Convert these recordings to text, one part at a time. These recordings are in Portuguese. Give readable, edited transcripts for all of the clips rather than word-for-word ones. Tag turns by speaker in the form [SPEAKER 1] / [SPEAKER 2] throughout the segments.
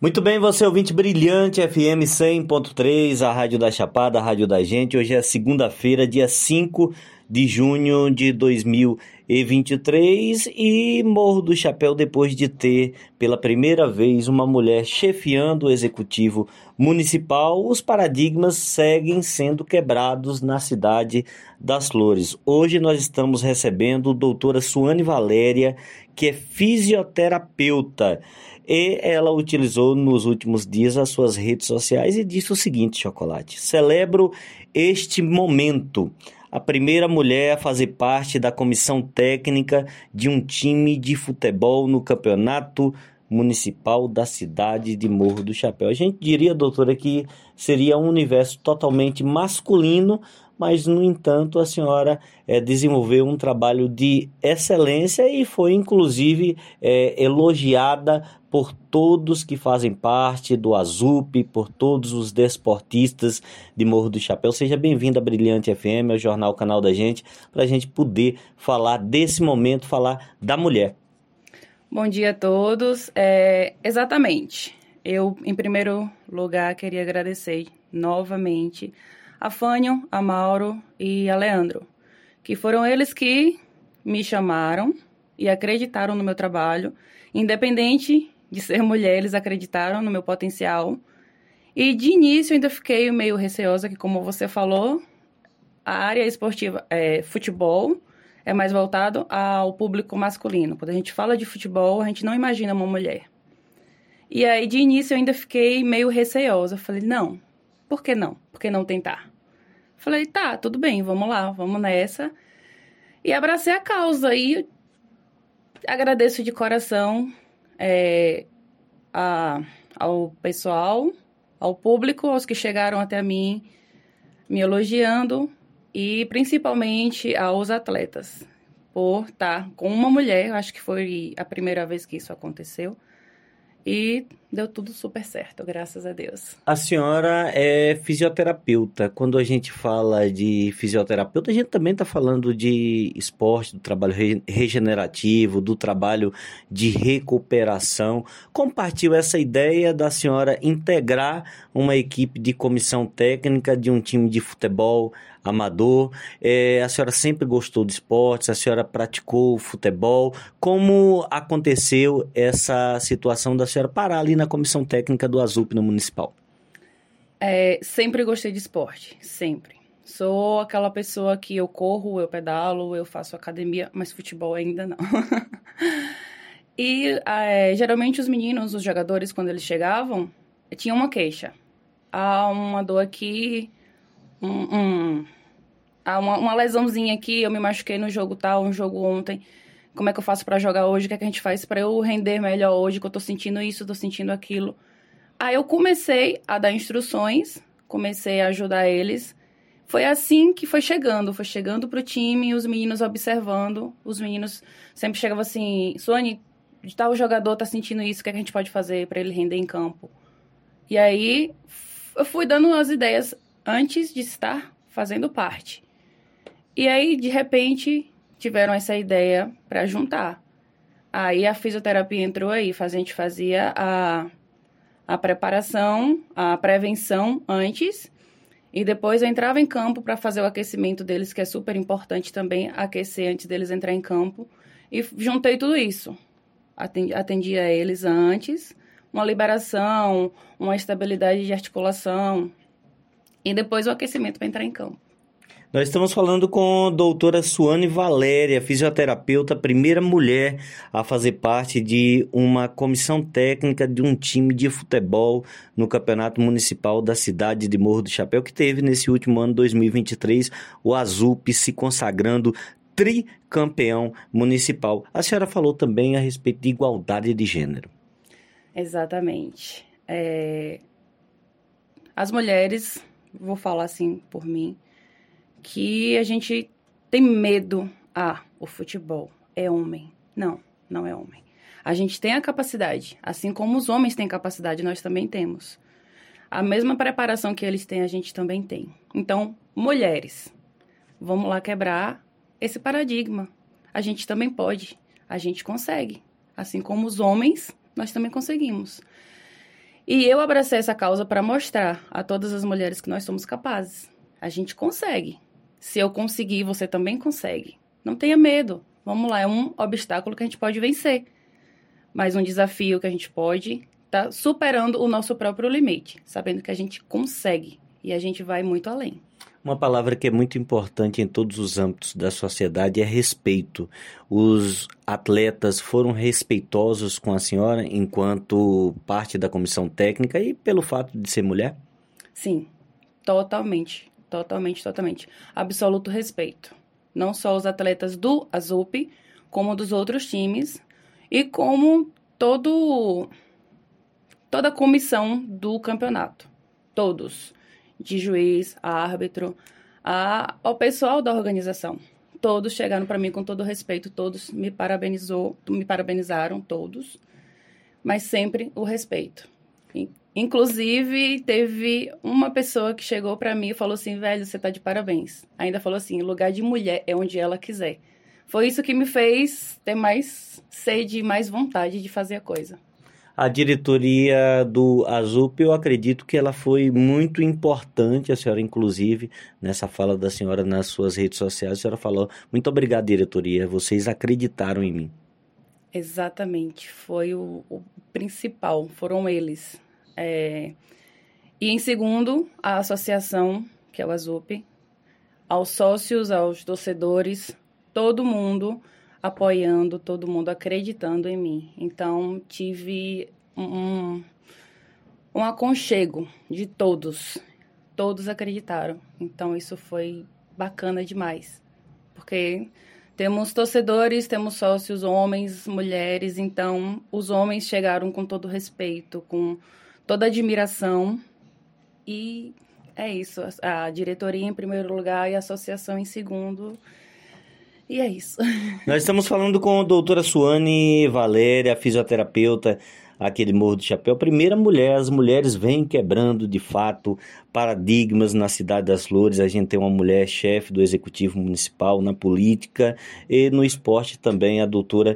[SPEAKER 1] Muito bem, você ouvinte brilhante, FM 100.3, a Rádio da Chapada, a Rádio da Gente. Hoje é segunda-feira, dia 5 de junho de 2023 e Morro do Chapéu depois de ter pela primeira vez uma mulher chefiando o Executivo Municipal. Os paradigmas seguem sendo quebrados na cidade das Flores. Hoje nós estamos recebendo a doutora Suane Valéria, que é fisioterapeuta. E ela utilizou nos últimos dias as suas redes sociais e disse o seguinte, Chocolate: celebro este momento, a primeira mulher a fazer parte da comissão técnica de um time de futebol no campeonato municipal da cidade de Morro do Chapéu. A gente diria, doutora, que seria um universo totalmente masculino, mas, no entanto, a senhora desenvolveu um trabalho de excelência e foi, inclusive, elogiada por todos que fazem parte do ASUP, por todos os desportistas de Morro do Chapéu. Seja bem-vinda à Brilhante FM, ao Jornal Canal da Gente, para a gente poder falar desse momento, falar da mulher.
[SPEAKER 2] Bom dia a todos. Exatamente. Eu, em primeiro lugar, queria agradecer novamente a Fânio, a Mauro e a Leandro, que foram eles que me chamaram e acreditaram no meu trabalho. Independente de ser mulher, eles acreditaram no meu potencial. E de início eu ainda fiquei meio receosa, que como você falou, a área esportiva, futebol, é mais voltado ao público masculino. Quando a gente fala de futebol, a gente não imagina uma mulher. E aí, de início, eu ainda fiquei meio receosa. Falei, não, por que não? Por que não tentar? Falei, tá, tudo bem, vamos lá, vamos nessa. E abracei a causa. E agradeço de coração ao pessoal, ao público, aos que chegaram até mim, me elogiando, e principalmente aos atletas, por estar com uma mulher. Eu acho que foi a primeira vez que isso aconteceu. E deu tudo super certo, graças a Deus.
[SPEAKER 1] A senhora é fisioterapeuta. Quando a gente fala de fisioterapeuta, a gente também está falando de esporte, do trabalho regenerativo, do trabalho de recuperação. Compartilho essa ideia da senhora integrar uma equipe de comissão técnica de um time de futebol amador. A senhora sempre gostou de esportes, a senhora praticou futebol. Como aconteceu essa situação da senhora parar ali na comissão técnica do ASUP no municipal?
[SPEAKER 2] Sempre gostei de esporte, sempre. Sou aquela pessoa que eu corro, eu pedalo, eu faço academia, mas futebol ainda não. E geralmente os meninos, os jogadores, quando eles chegavam, tinham uma queixa. Uma dor aqui, uma lesãozinha aqui, eu me machuquei no jogo tal, um jogo ontem. Como é que eu faço pra jogar hoje? O que é que a gente faz pra eu render melhor hoje? Que eu tô sentindo isso, tô sentindo aquilo. Aí eu comecei a dar instruções, comecei a ajudar eles. Foi assim que foi chegando pro time, os meninos observando. Os meninos sempre chegavam assim, Suane, tal jogador tá sentindo isso, o que é que a gente pode fazer pra ele render em campo? E aí eu fui dando as ideias antes de estar fazendo parte. E aí, de repente, tiveram essa ideia para juntar. Aí a fisioterapia entrou aí, a gente fazia a preparação, a prevenção antes, e depois eu entrava em campo para fazer o aquecimento deles, que é super importante também, aquecer antes deles entrar em campo. E juntei tudo isso. Atendia eles antes, uma liberação, uma estabilidade de articulação, e depois o aquecimento para entrar em campo.
[SPEAKER 1] Nós estamos falando com a doutora Suane Valéria, fisioterapeuta, primeira mulher a fazer parte de uma comissão técnica de um time de futebol no Campeonato Municipal da cidade de Morro do Chapéu, que teve nesse último ano, 2023, o ASUP se consagrando tricampeão municipal. A senhora falou também a respeito de igualdade de gênero.
[SPEAKER 2] Exatamente. As mulheres, vou falar assim por mim, que a gente tem medo. O futebol é homem. Não, não é homem. A gente tem a capacidade, assim como os homens têm capacidade, nós também temos. A mesma preparação que eles têm, a gente também tem. Então, mulheres, vamos lá quebrar esse paradigma. A gente também pode, a gente consegue. Assim como os homens, nós também conseguimos. E eu abracei essa causa para mostrar a todas as mulheres que nós somos capazes. A gente consegue. Se eu conseguir, você também consegue. Não tenha medo. Vamos lá, é um obstáculo que a gente pode vencer. Mas um desafio que a gente pode estar superando o nosso próprio limite, sabendo que a gente consegue e a gente vai muito além.
[SPEAKER 1] Uma palavra que é muito importante em todos os âmbitos da sociedade é respeito. Os atletas foram respeitosos com a senhora enquanto parte da comissão técnica e pelo fato de ser mulher?
[SPEAKER 2] Sim, totalmente. Absoluto respeito. Não só os atletas do ASUP, como dos outros times e como toda a comissão do campeonato. Todos. De juiz, a árbitro, ao pessoal da organização. Todos chegaram para mim com todo respeito, todos me parabenizaram, todos, mas sempre o respeito. Inclusive, teve uma pessoa que chegou para mim e falou assim, velho, você tá de parabéns. Ainda falou assim, lugar de mulher é onde ela quiser. Foi isso que me fez ter mais sede, mais vontade de fazer a coisa.
[SPEAKER 1] A diretoria do ASUP, eu acredito que ela foi muito importante, a senhora inclusive, nessa fala da senhora nas suas redes sociais, a senhora falou, muito obrigado diretoria, vocês acreditaram em mim.
[SPEAKER 2] Exatamente, foi o principal, foram eles. E em segundo, a associação, que é o ASUP, aos sócios, aos torcedores, todo mundo apoiando, todo mundo acreditando em mim. Então, tive um aconchego de todos. Todos acreditaram. Então, isso foi bacana demais. Porque temos torcedores, temos sócios, homens, mulheres. Então, os homens chegaram com todo respeito, com toda admiração. E é isso. A diretoria em primeiro lugar e a associação em segundo. E é isso.
[SPEAKER 1] Nós estamos falando com a doutora Suane Valéria, fisioterapeuta aqui de Morro do Chapéu. Primeira mulher, as mulheres vêm quebrando de fato paradigmas na Cidade das Flores. A gente tem uma mulher chefe do Executivo Municipal na política e no esporte também. A doutora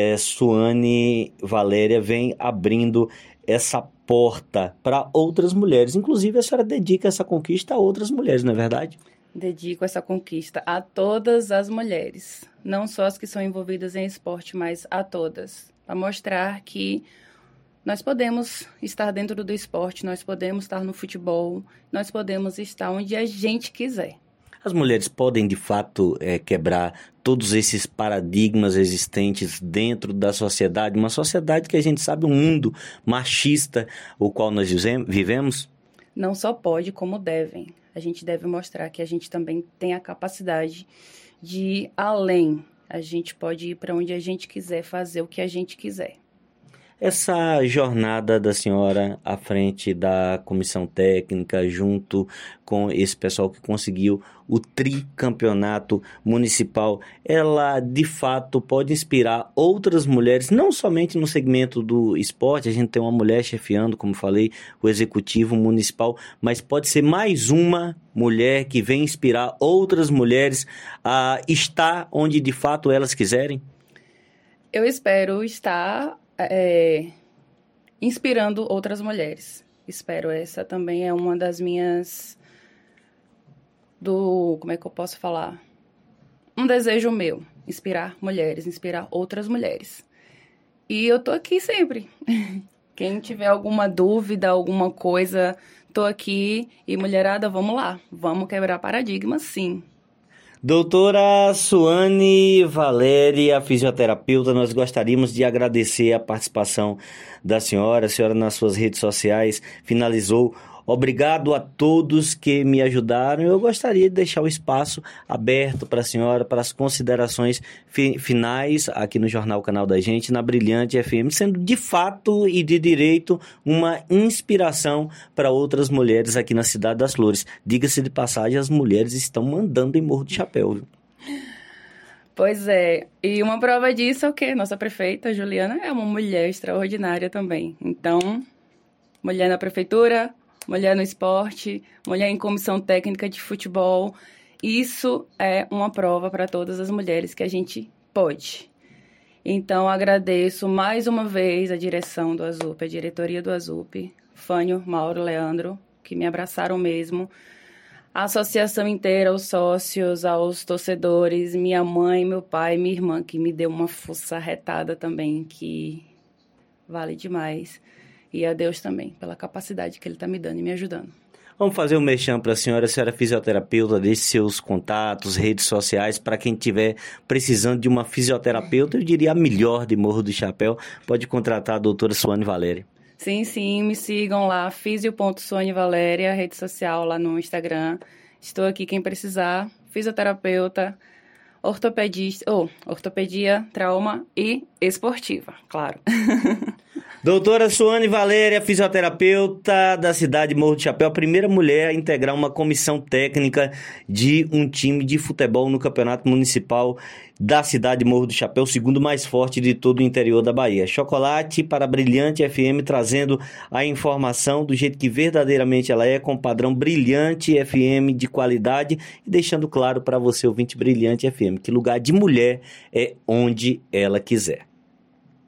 [SPEAKER 1] Suane Valéria vem abrindo essa porta para outras mulheres. Inclusive a senhora dedica essa conquista a outras mulheres, não é verdade?
[SPEAKER 2] Dedico essa conquista a todas as mulheres, não só as que são envolvidas em esporte, mas a todas, para mostrar que nós podemos estar dentro do esporte, nós podemos estar no futebol, nós podemos estar onde a gente quiser.
[SPEAKER 1] As mulheres podem, de fato, quebrar todos esses paradigmas existentes dentro da sociedade, uma sociedade que a gente sabe, um mundo machista, o qual nós vivemos?
[SPEAKER 2] Não só pode, como devem. A gente deve mostrar que a gente também tem a capacidade de ir além. A gente pode ir para onde a gente quiser, fazer o que a gente quiser.
[SPEAKER 1] Essa jornada da senhora à frente da comissão técnica, junto com esse pessoal que conseguiu o tricampeonato municipal, ela de fato pode inspirar outras mulheres, não somente no segmento do esporte, a gente tem uma mulher chefiando, como falei, o executivo municipal, mas pode ser mais uma mulher que vem inspirar outras mulheres a estar onde de fato elas quiserem?
[SPEAKER 2] Eu espero estar inspirando outras mulheres. Espero, essa também é uma das minhas... como é que eu posso falar? Um desejo meu, inspirar mulheres, inspirar outras mulheres. E eu tô aqui sempre. Quem tiver alguma dúvida, alguma coisa, tô aqui. E mulherada, vamos lá. Vamos quebrar paradigmas, sim.
[SPEAKER 1] Doutora Suane Valéria, fisioterapeuta, nós gostaríamos de agradecer a participação da senhora. A senhora nas suas redes sociais finalizou. Obrigado a todos que me ajudaram. Eu gostaria de deixar o espaço aberto para a senhora, para as considerações finais aqui no Jornal Canal da Gente, na Brilhante FM, sendo de fato e de direito uma inspiração para outras mulheres aqui na Cidade das Flores. Diga-se de passagem, as mulheres estão mandando em Morro do Chapéu, viu?
[SPEAKER 2] Pois é, e uma prova disso é o quê? Nossa prefeita, Juliana, é uma mulher extraordinária também. Então, mulher na prefeitura, mulher no esporte, mulher em comissão técnica de futebol. Isso é uma prova para todas as mulheres que a gente pode. Então, agradeço mais uma vez a direção do ASUP, a diretoria do ASUP, Fânio, Mauro, Leandro, que me abraçaram mesmo, a associação inteira, aos sócios, aos torcedores, minha mãe, meu pai, minha irmã, que me deu uma força arretada também, que vale demais. E a Deus também, pela capacidade que Ele está me dando e me ajudando.
[SPEAKER 1] Vamos fazer um merchan para a senhora é fisioterapeuta, deixe seus contatos, redes sociais, para quem estiver precisando de uma fisioterapeuta, eu diria a melhor de Morro do Chapéu, pode contratar a doutora Suane Valéria.
[SPEAKER 2] Sim, me sigam lá, fisio.suanevaléria, rede social lá no Instagram. Estou aqui quem precisar, fisioterapeuta, ortopedia, trauma e esportiva, claro.
[SPEAKER 1] Doutora Suane Valéria, fisioterapeuta da cidade de Morro do Chapéu, a primeira mulher a integrar uma comissão técnica de um time de futebol no Campeonato Municipal da cidade de Morro do Chapéu, o segundo mais forte de todo o interior da Bahia. Chocolate para Brilhante FM, trazendo a informação do jeito que verdadeiramente ela é, com padrão Brilhante FM de qualidade e deixando claro para você, ouvinte Brilhante FM, que lugar de mulher é onde ela quiser.